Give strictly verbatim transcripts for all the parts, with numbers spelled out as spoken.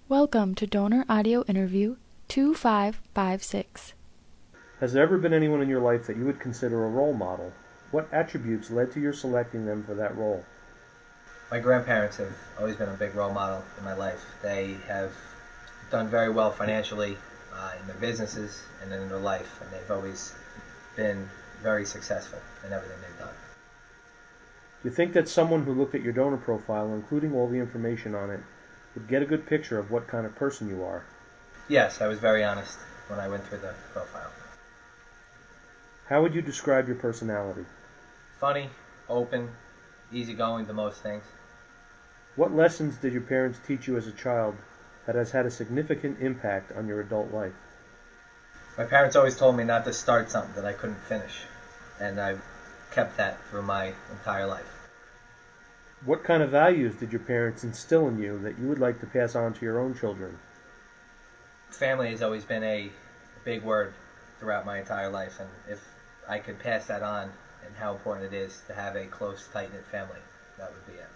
Welcome to Donor Audio Interview two five five six. Has there ever been anyone in your life that you would consider a role model? What attributes led to your selecting them for that role? My grandparents have always been a big role model in my life. They have done very well financially uh, in their businesses and in their life, and they've always been very successful in everything they've done. Do you think that someone who looked at your donor profile, including all the information on it, would get a good picture of what kind of person you are? Yes, I was very honest when I went through the profile. How would you describe your personality? Funny, open, easygoing to most things. What lessons did your parents teach you as a child that has had a significant impact on your adult life? My parents always told me not to start something that I couldn't finish, and I've kept that through my entire life. What kind of values did your parents instill in you that you would like to pass on to your own children? Family has always been a big word throughout my entire life, and if I could pass that on and how important it is to have a close, tight-knit family, that would be it.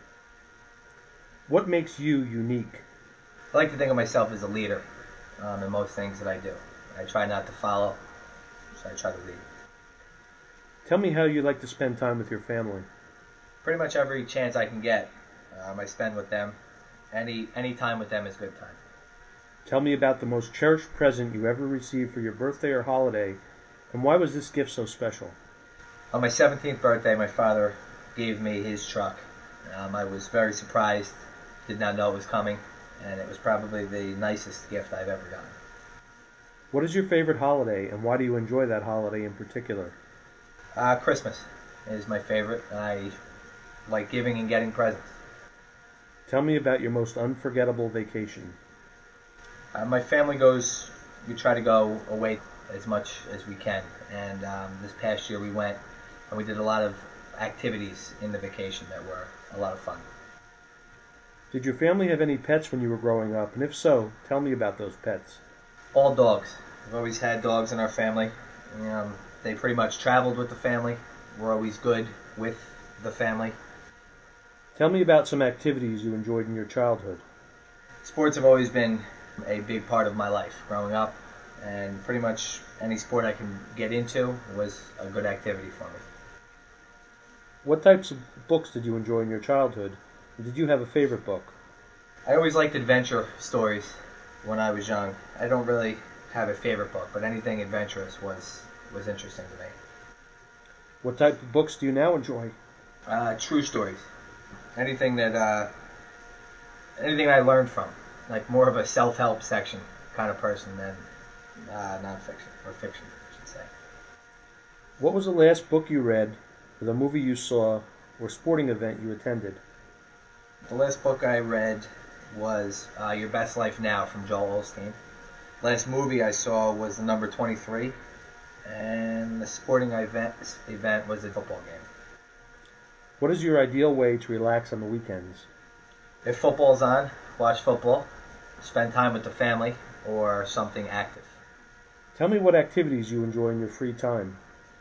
What makes you unique? I like to think of myself as a leader um, in most things that I do. I try not to follow, so I try to lead. Tell me how you like to spend time with your family. Pretty much every chance I can get, um, I spend with them. Any any time with them is good time. Tell me about the most cherished present you ever received for your birthday or holiday, and why was this gift so special? On my seventeenth birthday, my father gave me his truck. Um, I was very surprised, did not know it was coming, and it was probably the nicest gift I've ever gotten. What is your favorite holiday, and why do you enjoy that holiday in particular? Uh, Christmas is my favorite. I like giving and getting presents. Tell me about your most unforgettable vacation. Uh, my family goes, we try to go away as much as we can. And um, this past year we went and we did a lot of activities in the vacation that were a lot of fun. Did your family have any pets when you were growing up? And if so, tell me about those pets. All dogs. We've always had dogs in our family. Um, they pretty much traveled with the family. We're always good with the family. Tell me about some activities you enjoyed in your childhood. Sports have always been a big part of my life growing up, and pretty much any sport I can get into was a good activity for me. What types of books did you enjoy in your childhood? And did you have a favorite book? I always liked adventure stories when I was young. I don't really have a favorite book, but anything adventurous was, was interesting to me. What type of books do you now enjoy? Uh, true stories. Anything that, uh, anything I learned from. Like more of a self-help section kind of person than uh, non-fiction, or fiction, I should say. What was the last book you read, or the movie you saw, or sporting event you attended? The last book I read was uh, Your Best Life Now from Joel Osteen. Last movie I saw was the number twenty-three, and the sporting event, event was a football game. What is your ideal way to relax on the weekends? If football's on, watch football, spend time with the family, or something active. Tell me what activities you enjoy in your free time.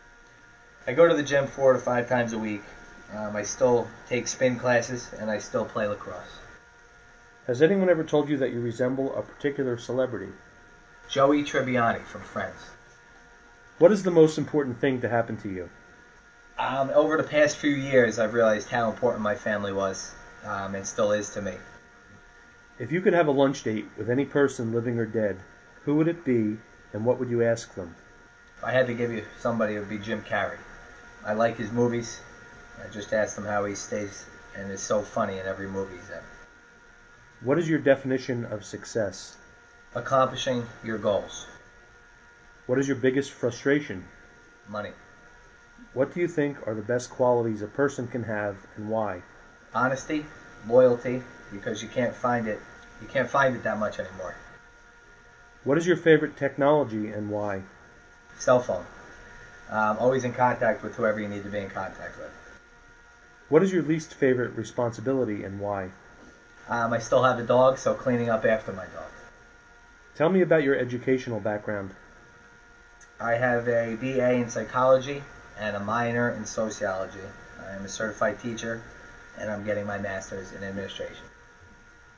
I go to the gym four to five times a week. Um, I still take spin classes, and I still play lacrosse. Has anyone ever told you that you resemble a particular celebrity? Joey Tribbiani from Friends. What is the most important thing to happen to you? Um, over the past few years, I've realized how important my family was, um, and still is to me. If you could have a lunch date with any person, living or dead, who would it be, and what would you ask them? If I had to give you somebody, it would be Jim Carrey. I like his movies. I just asked him how he stays and is so funny in every movie he's in. What is your definition of success? Accomplishing your goals. What is your biggest frustration? Money. What do you think are the best qualities a person can have, and why? Honesty, loyalty, because you can't find it. You can't find it that much anymore. What is your favorite technology, and why? Cell phone. Um, always in contact with whoever you need to be in contact with. What is your least favorite responsibility, and why? Um, I still have a dog, so cleaning up after my dog. Tell me about your educational background. I have a B A in psychology and a minor in sociology. I am a certified teacher, and I'm getting my master's in administration.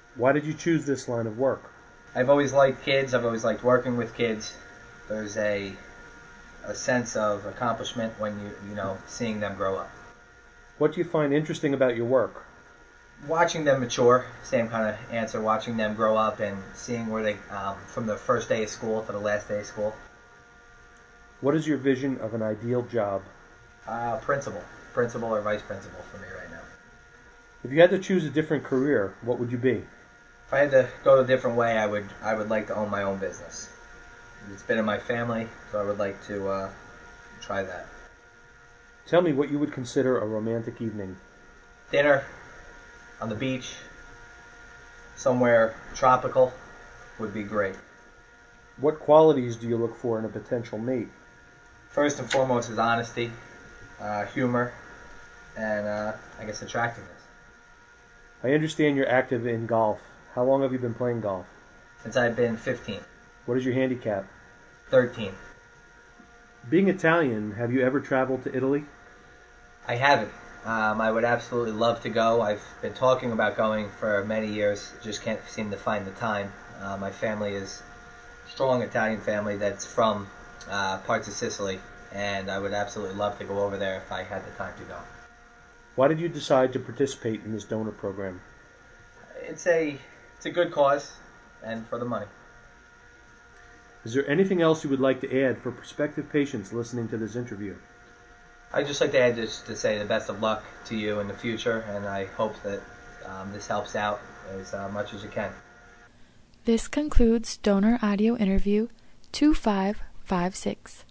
Why did you choose this line of work? I've always liked kids. I've always liked working with kids. There's a a sense of accomplishment when you you know seeing them grow up. What do you find interesting about your work? Watching them mature, same kind of answer. Watching them grow up and seeing where they um, from the first day of school to the last day of school. What is your vision of an ideal job? Uh, principal, principal or vice principal for me right now. If you had to choose a different career, what would you be? If I had to go a different way, I would I would like to own my own business. It's been in my family, so I would like to uh, try that. Tell me what you would consider a romantic evening. Dinner on the beach, somewhere tropical, would be great. What qualities do you look for in a potential mate? First and foremost is honesty, uh, humor, and uh, I guess attractiveness. I understand you're active in golf. How long have you been playing golf? Since I've been fifteen. What is your handicap? thirteen. Being Italian, have you ever traveled to Italy? I haven't. Um, I would absolutely love to go. I've been talking about going for many years, just can't seem to find the time. Uh, my family is a strong Italian family that's from uh, parts of Sicily, and I would absolutely love to go over there if I had the time to go. Why did you decide to participate in this donor program? It's a it's a good cause, and for the money. Is there anything else you would like to add for prospective patients listening to this interview? I'd just like to add just to say the best of luck to you in the future, and I hope that um, this helps out as uh, much as you can. This concludes Donor Audio Interview two five five six.